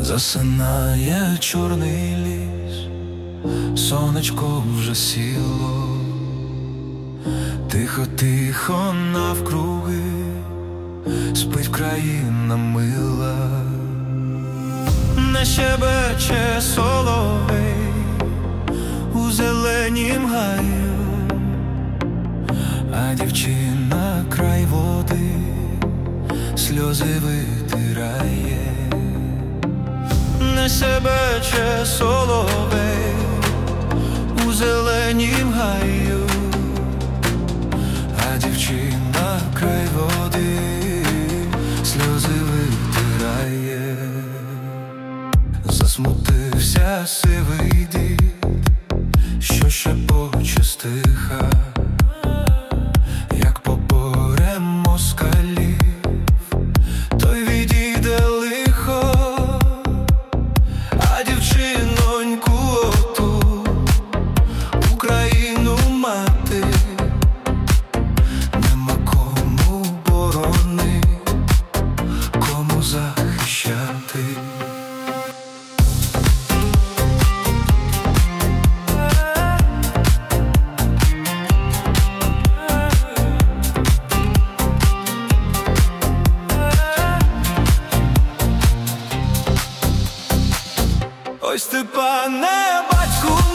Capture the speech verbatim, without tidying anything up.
Засинає чорний ліс, сонечко вже сіло, тихо-тихо навкруги спить країна мила. Не щебече соловей у зеленім гаю, а дівчина край води сльози витирає. Не щебече соловей у зеленім гаю, а дівчина край води сльози витирає. Засмутився сивий дід, що шепоче стиха, як поборе москалів, той відійде лихо. А дівчиноньку оту, Україну мати, нема кому борони, кому захищати. Ой, Степане, батьку